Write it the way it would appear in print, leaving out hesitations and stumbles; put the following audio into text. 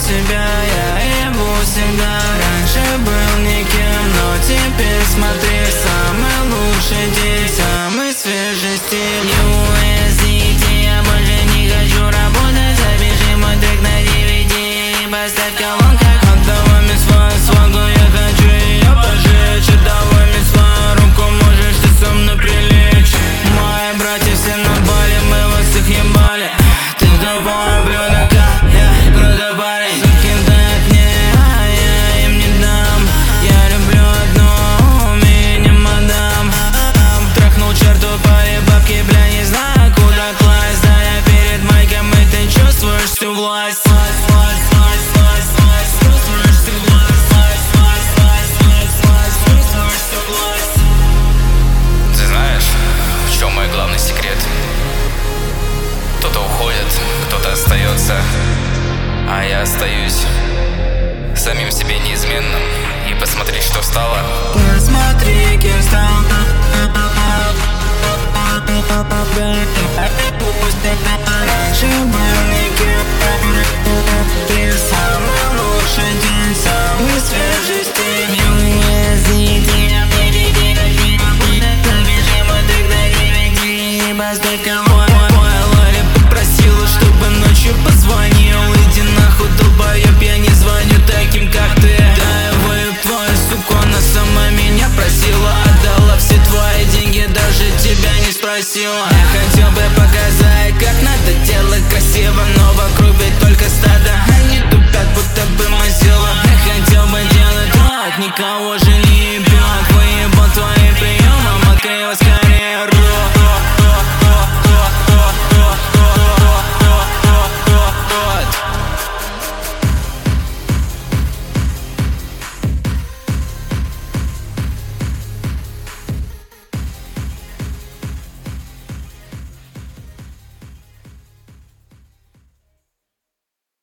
тебя, я ебу всегда. Раньше был никем, но теперь смотри, самый лучший день, самый свежий стиль. USDT, я больше не хочу работать, запиши мой трек на DVD, поставь колонка. Отдавай мне свою свагу, я хочу ее пожечь. Отдавай мне свою руку, можешь ты со мной прилечь. Мои братья все на бале, мы вас всех ебали. Ты тупое блюдо, я крутой парень. Суки дают мне, а я им не дам. Я люблю одну, меня мадам. Трахнул черту паре бабки, бля, не знаю куда класть. Да я перед майком, и ты чувствуешь всю власть. Ты знаешь, в чем мой главный секрет? Кто-то уходит, кто-то остается, а я остаюсь самим себе неизменным. И посмотри, что стало. Посмотри, кем стал. Раньше был никем, ты самый лучший день, самый свежий стиль. USDT, запиши мой трек на DVD, поставь колонку. Моя Лоли попросила, чтобы ночью позвонил. Иди нахуй, долбоеб, я не звоню таким, как ты. Да, выеб твою суку, она сама меня просила. Отдала все твои деньги, даже тебя не спросила. Я хотел бы показать, как надо делать красиво, но вокруг ведь только стадо, они тупят, будто бы мазила. Я хотел бы делать рот, никого же не ебать.